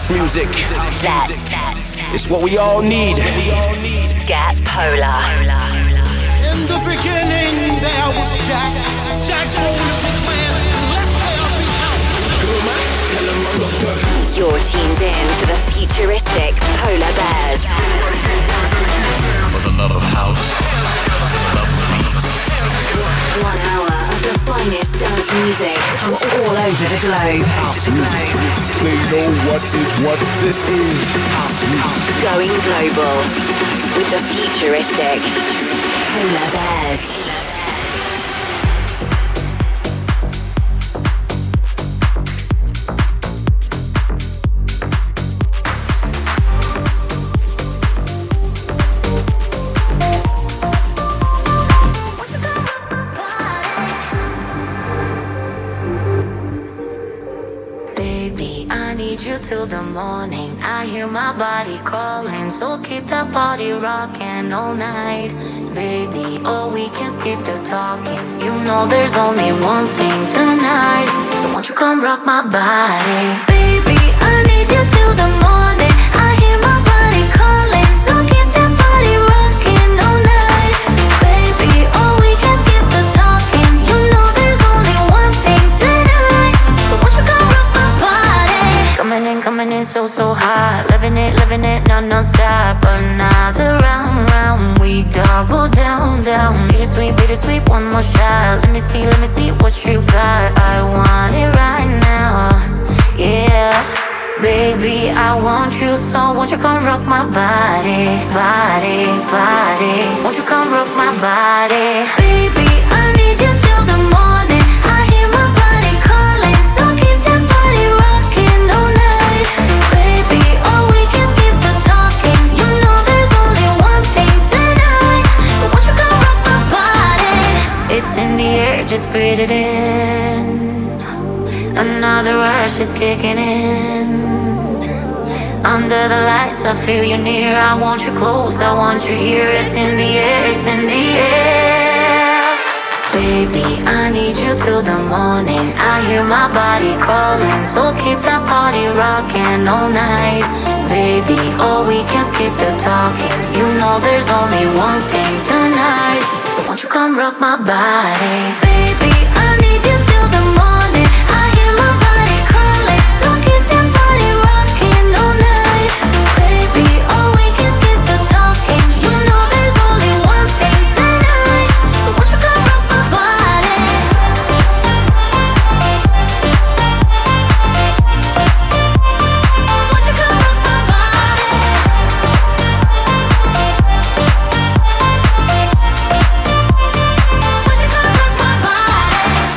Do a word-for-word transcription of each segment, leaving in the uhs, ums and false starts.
house music. That's It's what we all need. Get Polar. In the beginning there was Jack. Jack owned the clan. Let there be house. You're tuned in to the futuristic Polar Bears. For the love of house, for the love of beats. One hour of the finest dance music from all over the globe. House music. They know what is what. This is house music. Going global with the futuristic Polar Bears. Till the morning, I hear my body calling. So keep that body rocking all night, baby. Oh, we can skip the talking. You know there's only one thing tonight. So won't you come rock my body, baby? I need you till the morning. I hear my body calling. So keep that body rocking all night, baby. Oh, we can skip the talking. You know there's only one thing tonight. So won't you come rock my body? Coming in, coming in so, so hot. Living it, living it, no, no stop. Another round, round. We double down, down. Bittersweet, bittersweet, one more shot. Let me see, let me see what you got. I want it right now, yeah. Baby, I want you, so won't you come rock my body, body, body. Won't you come rock my body? Baby, I need you till the morning. I hear my body calling, so keep that body rocking all night, baby. Oh, we can skip the talking. You know there's only one thing tonight. So won't you come rock my body? It's in the air, just breathe it in. Another rush is kicking in. Under the lights, I feel you near. I want you close, I want you here. It's in the air, it's in the air. Baby, I need you till the morning. I hear my body calling. So keep that body rocking all night, baby. Oh, we can skip the talking. You know there's only one thing tonight. So won't you come rock my body, baby? I need you till the morning. I hear my body calling. So keep that body rocking all night, baby. Oh, we can skip the talking. You know there's only one thing tonight. So won't you come rock my body? Won't you come rock my body? Won't you come rock my body?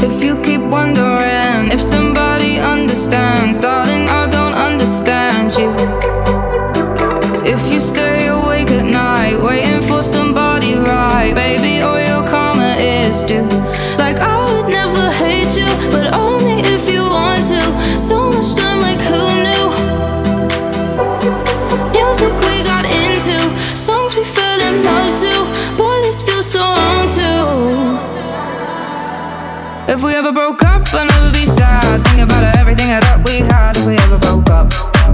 If you keep wondering if somebody understands, darling, I don't understand you. If you stay awake at night waiting for somebody right, baby, all your karma is due. Like I would never hate you, but only if you want to. So much time, like who knew? Music we got into, songs we fell in love to. Boy, this feels so wrong too. If we ever broke up, I'd never be sad. Think about everything I thought we had. If we ever broke up,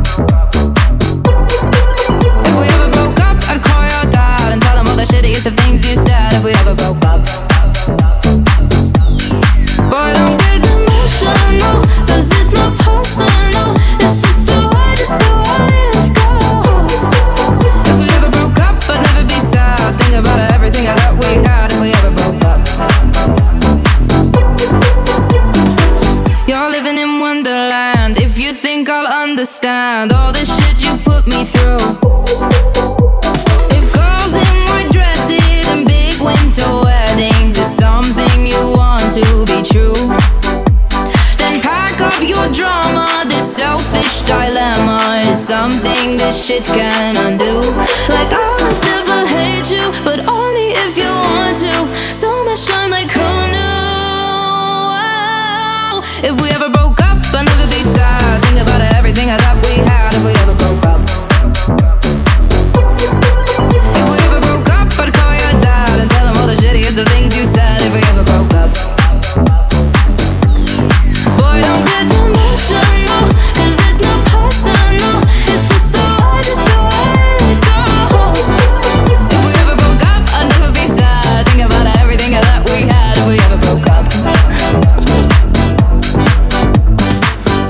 if we ever broke up, I'd call your dad and tell him all the shittiest of things you said. If we ever broke up, boy, don't get emotional, cause it's not personal. It's just the way, just the way it goes. If we ever broke up, I'd never be sad. Think about everything I thought we had. If we ever broke up, you're living in Wonderland. If you think I'll understand all the shit you put me through. If girls in white dresses and big winter weddings is something you want to be true, then pack up your drama. This selfish dilemma is something this shit can undo. Like I would never hate you, but only if you want to. So much time, like who knew? If we ever broke up, I'd never be sad. Think about everything I thought we had. If we ever broke up, if we ever broke up, I'd call your dad and tell him all the shittiest of things you said. If we ever broke up, boy, don't get emotional, cause it's not personal. It's just the way, just the way it goes. If we ever broke up, I'd never be sad. Think about everything I thought we had. If we ever broke up,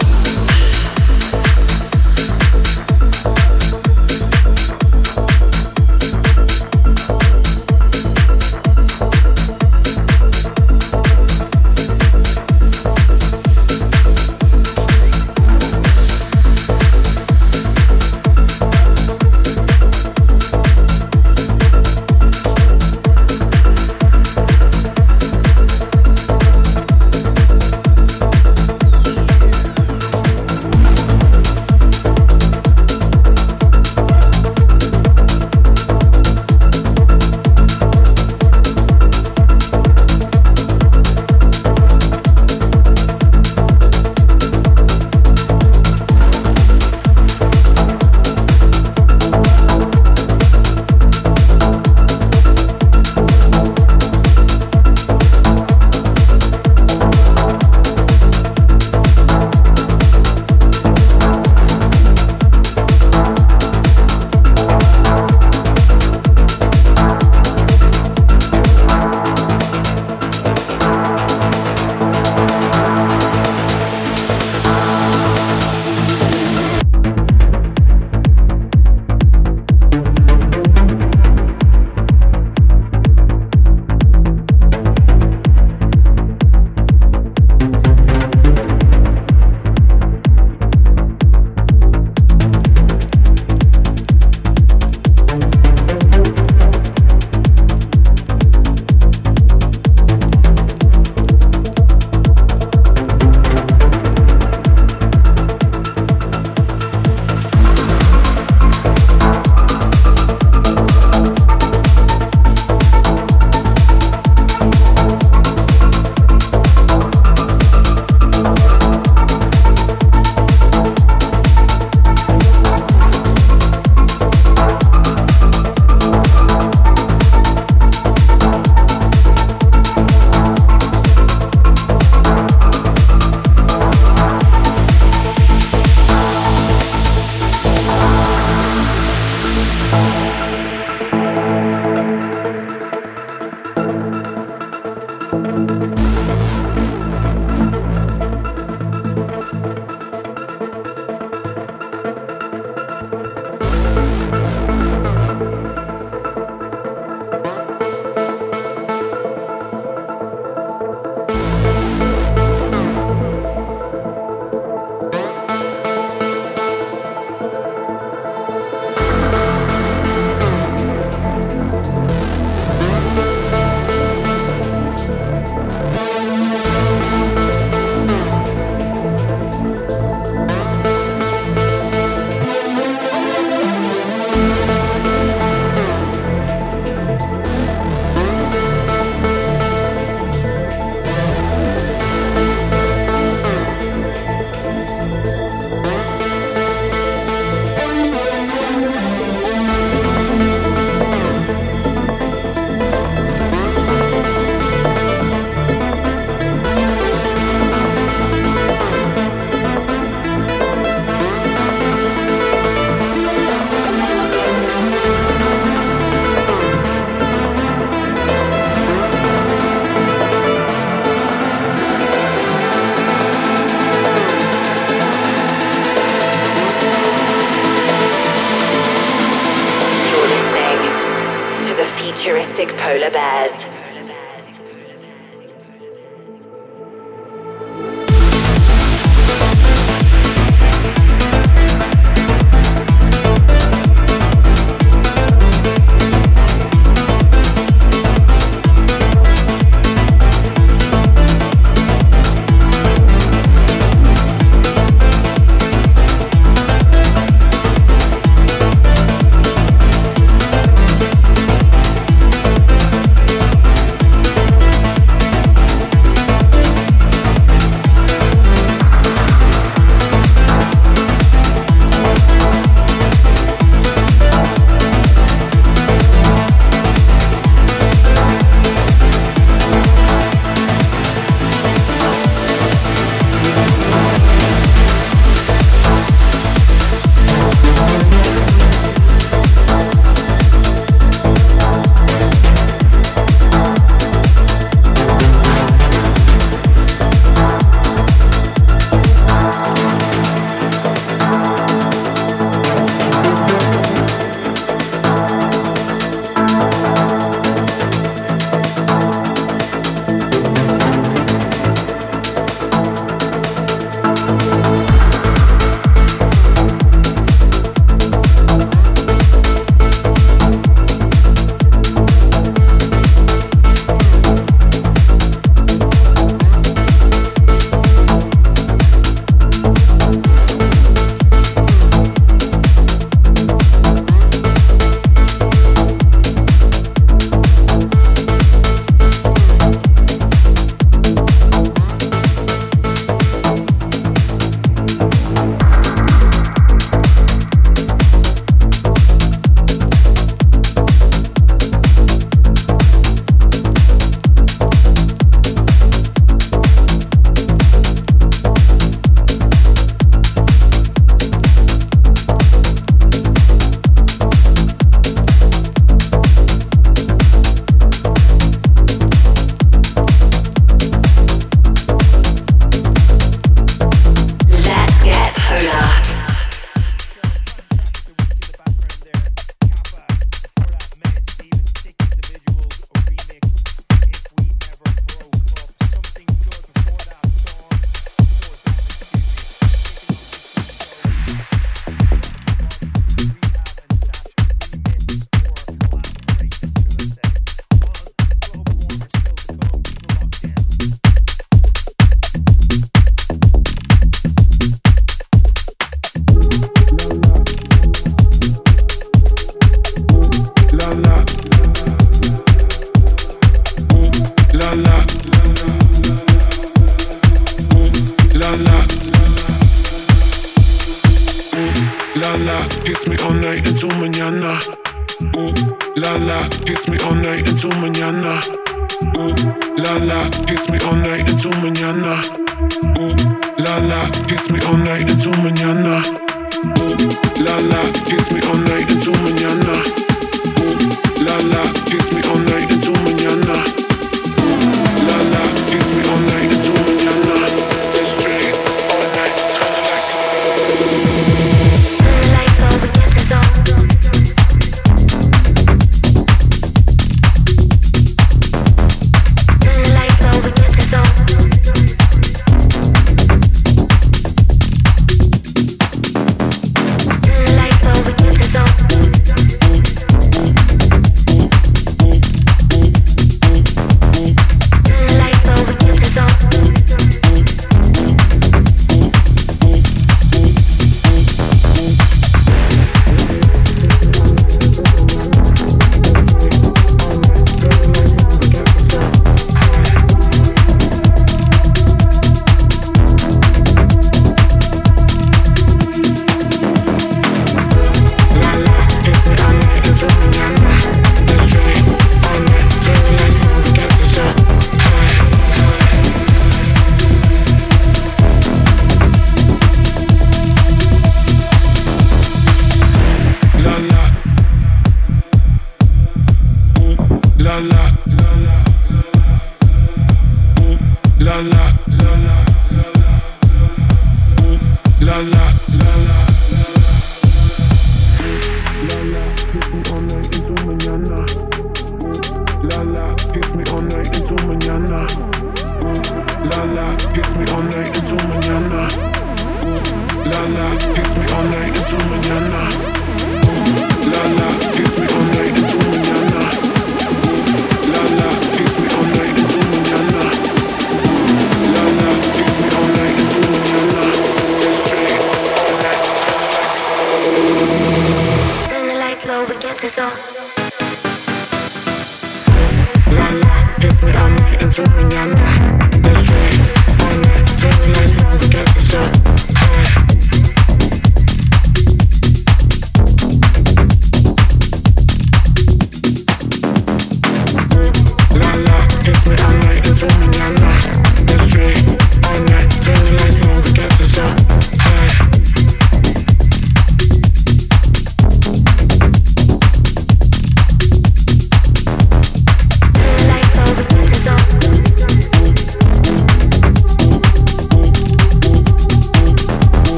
Fantastic Polar Bears.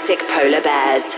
Plastic Polar Bears.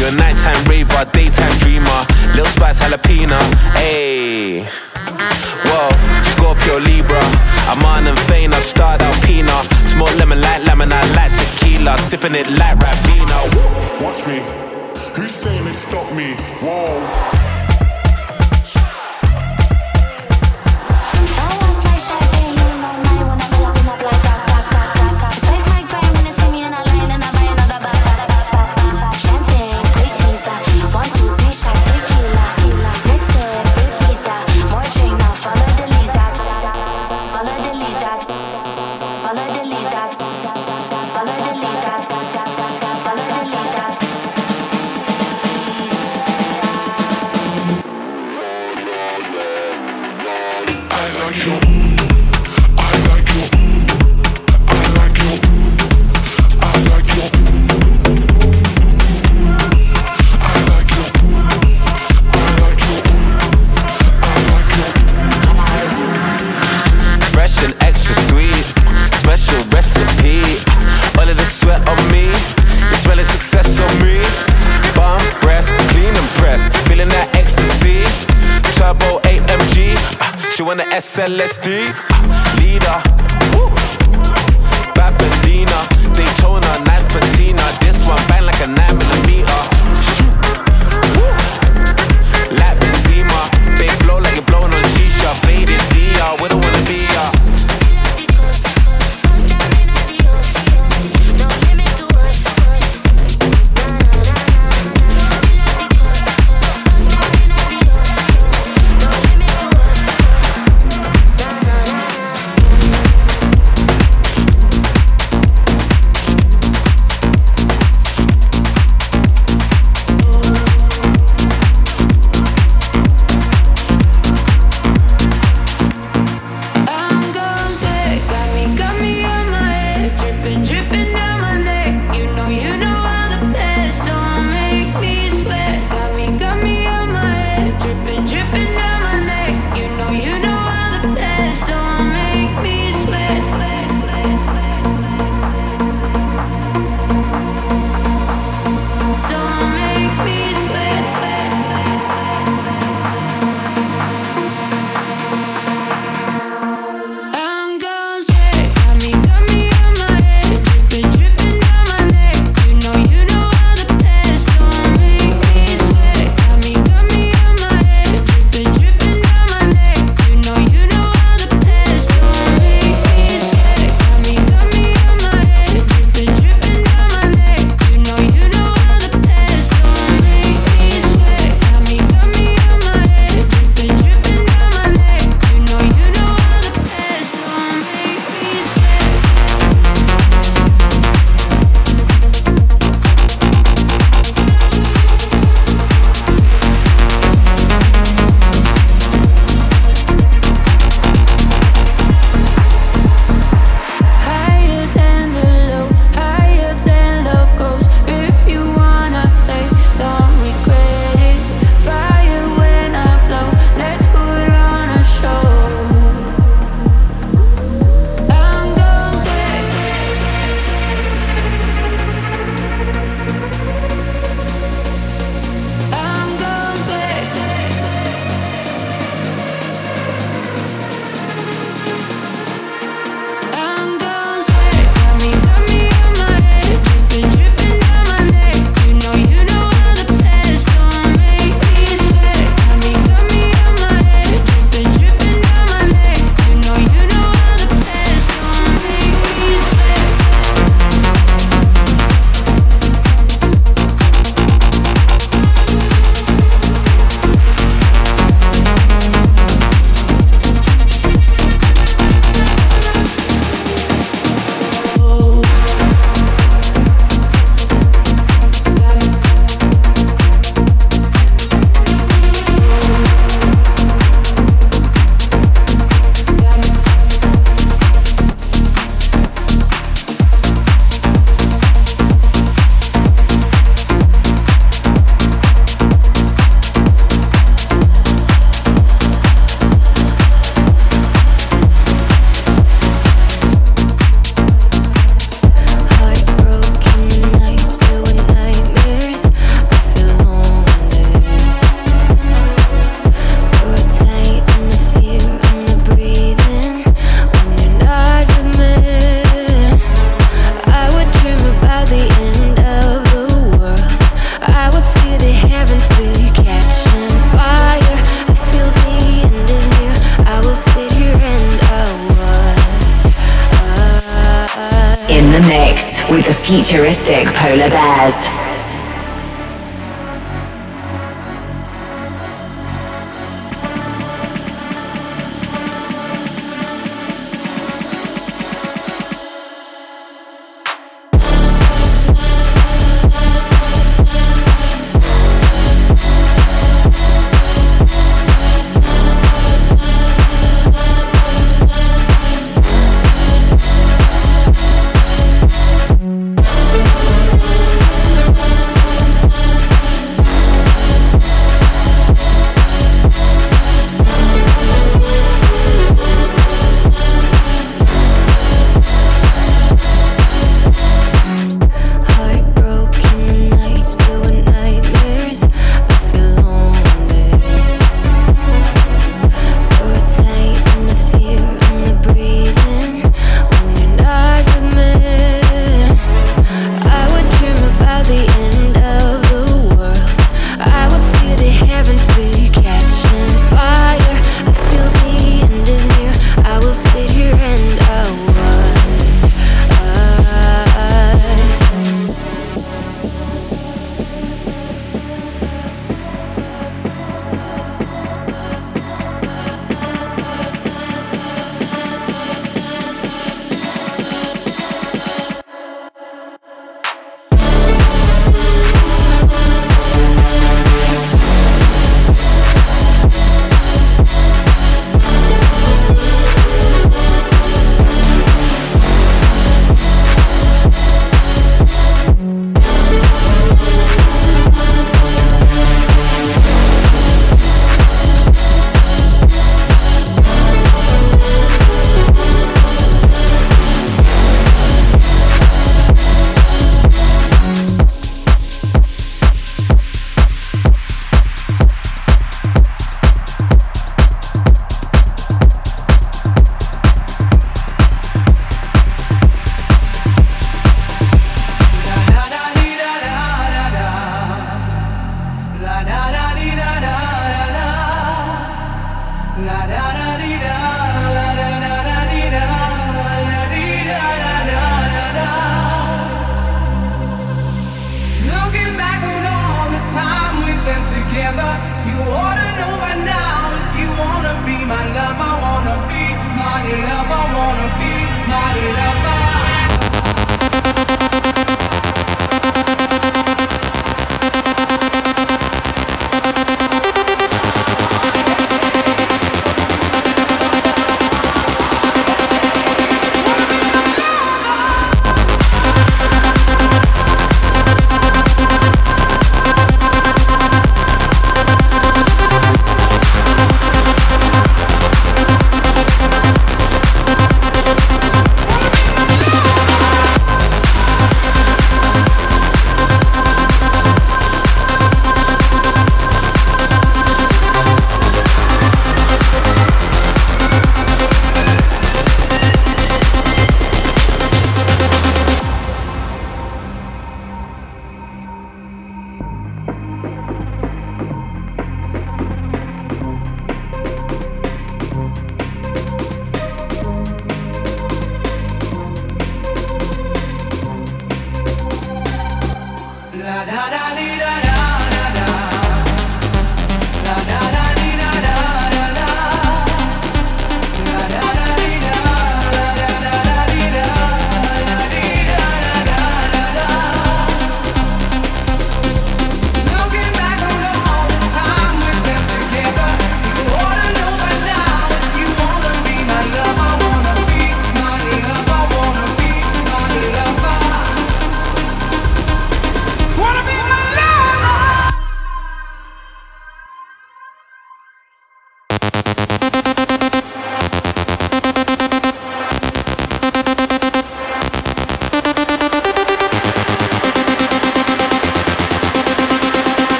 You're a nighttime raver, daytime dreamer. Little spice jalapeno, ayy. Whoa, Scorpio Libra. I'm on and vain, I start out Pina. Smoke lemon like lemon, I like tequila. Sipping it like Rabina. Watch me. Who's saying it stop me? Whoa. S L S D, leader, woo. Babadina, Daytona, nice patina. This one bang like a nine millimeter. Woo. Like Benzema, they blow like you're blowing on shisha. Faded Zia, we don't wanna be ya. with the futuristic Polar Bears.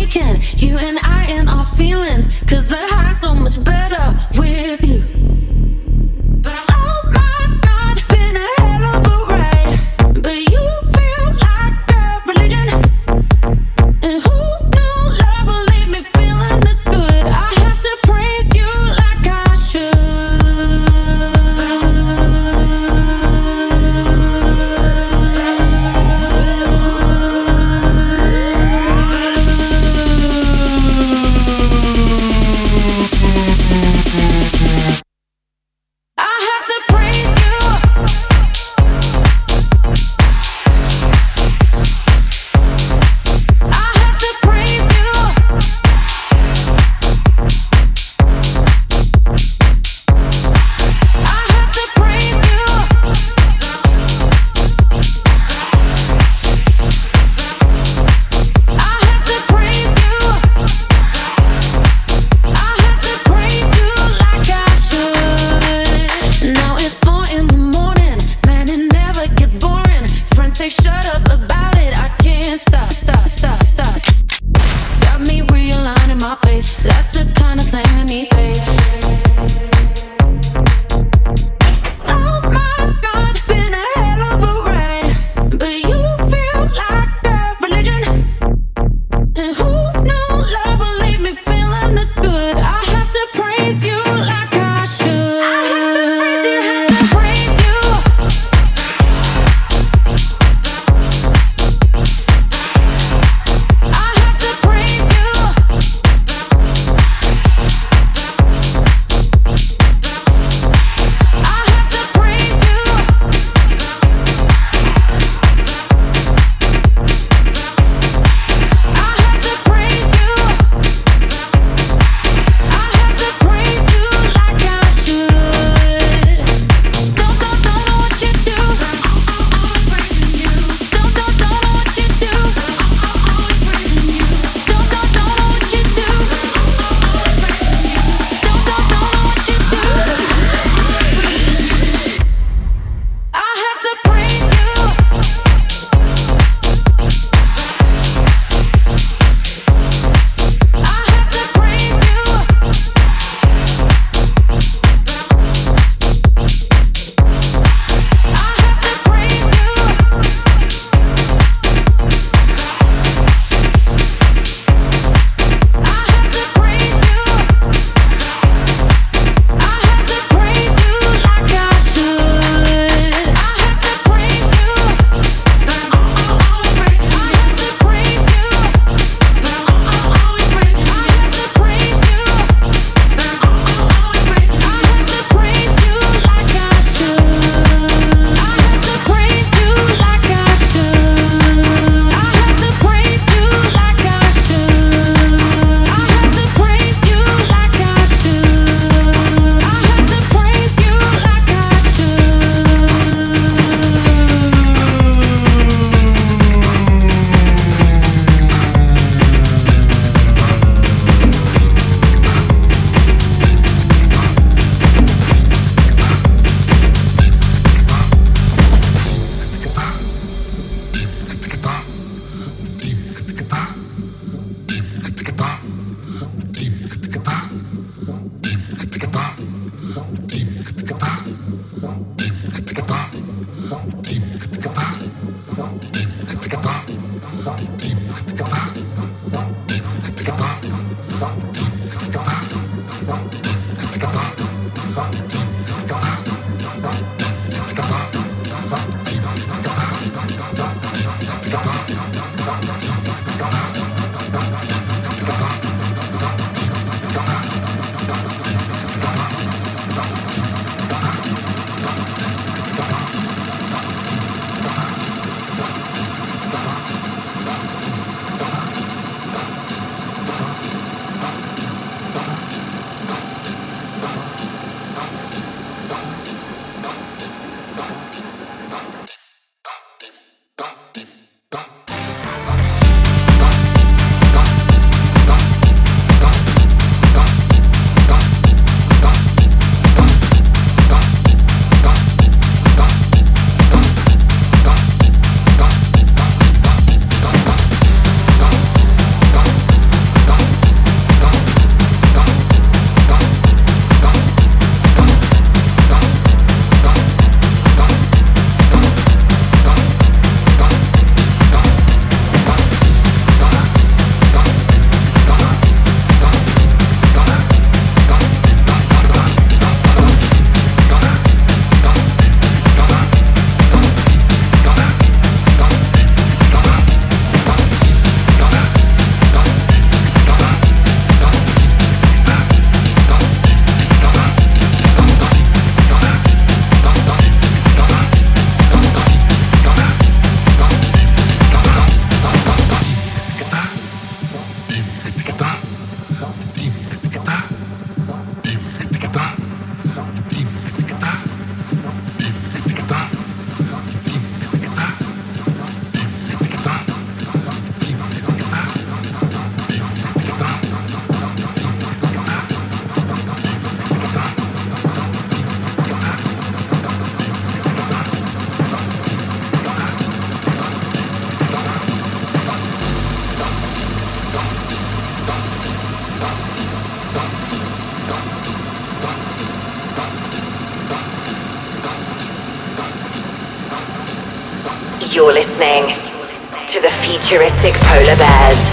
weekend, you and I and our feelings, cause the high's so much better with you. But oh my God, been a hell of a ride, but you feel like a religion. And who knew love would leave me feeling this good? I have to praise you like I should. You're listening to the futuristic Polar Bears.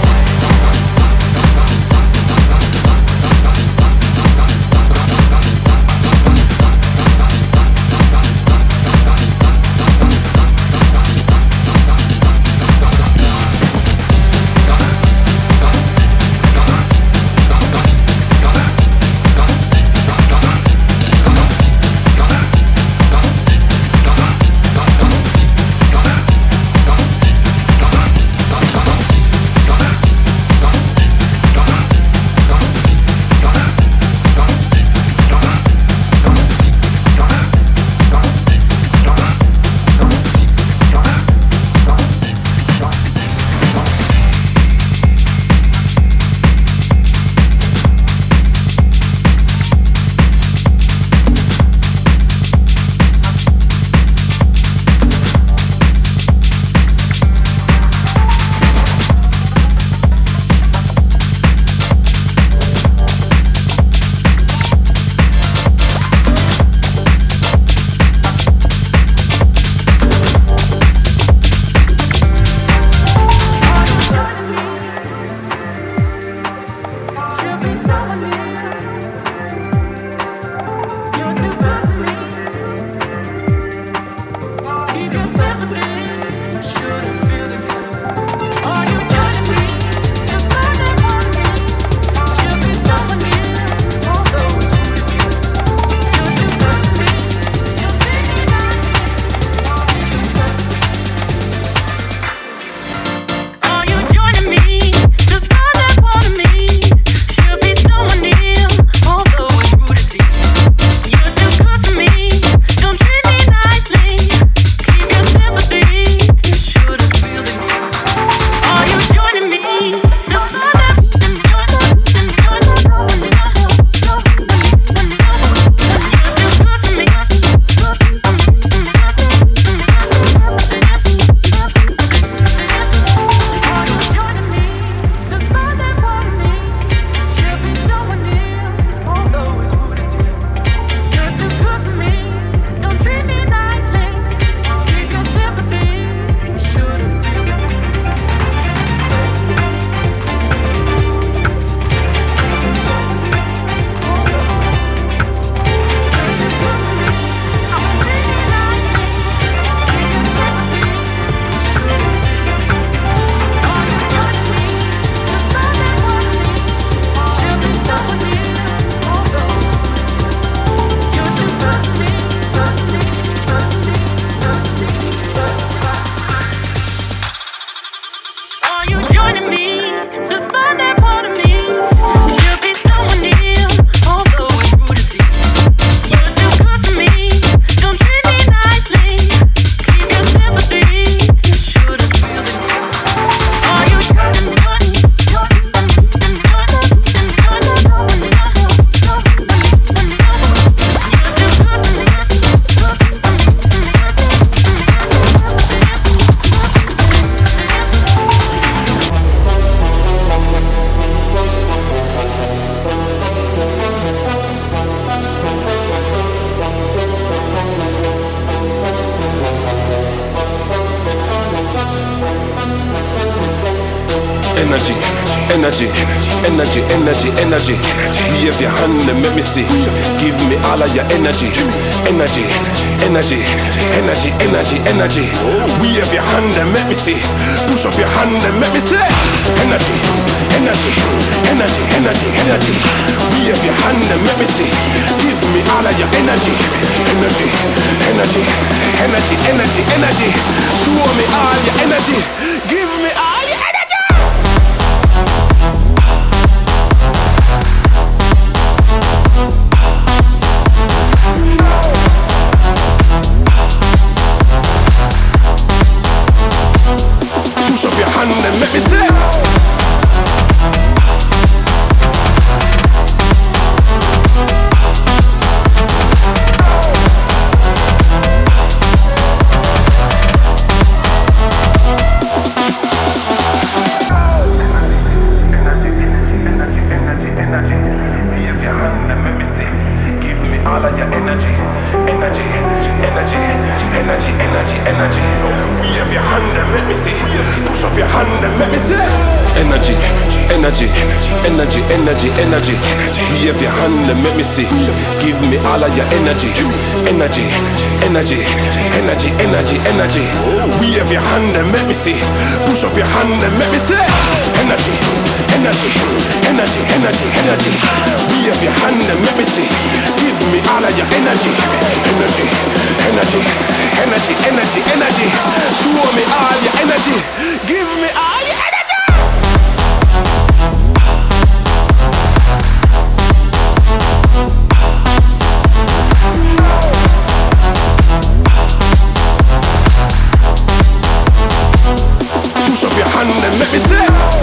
Energy, energy, energy, energy, energy. Wave your hand and make me see. Give me all of your energy. Energy, energy, energy, energy, energy. Wave your hand and make me see. Push up your hand and make me see. Energy, energy, energy, energy, energy. Wave your hand and make me see. Give me all of your energy. Energy, energy, energy, energy, energy. Show me all your energy. Give me all your energy. Let me see. energy, energy, energy. Wave your hand and let me see. Push up your hand and let me see. Energy, energy, energy, energy, energy. Wave your hand and let me see. Give me all of your energy, energy, energy, energy, energy, energy. Wave your hand and let me see. Push up your hand and let me see. Energy, energy, energy, energy, energy. Wave your hand and let me see. Give me all of your energy, energy, energy, energy, energy, energy. Show me all your energy. Give me all your energy. Push up your hand and let me see.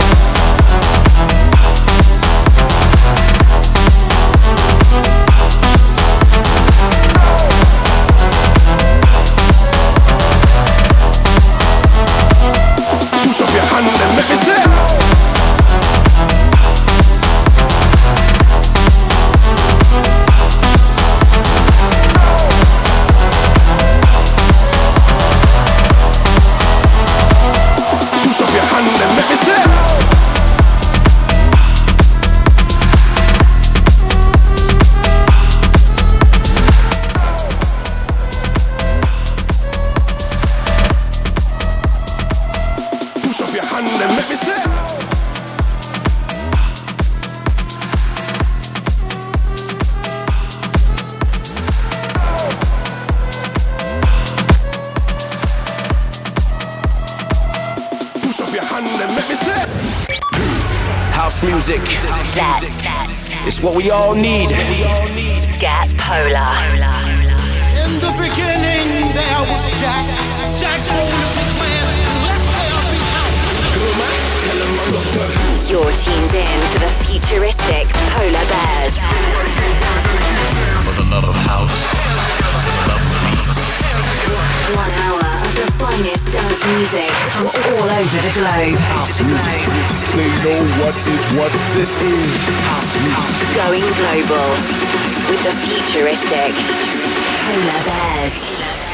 Music. That's it's what we all need. Get Polar. In the beginning there was Jack. Jack Bowler, big man. Left there, big house. You're tuned in to the futuristic Polar Bears. For the love of house, for the love of beats. One hour of the finest dance music from all over the globe. House music. They know what is what this is. House music. Going global with the futuristic Polar Bears.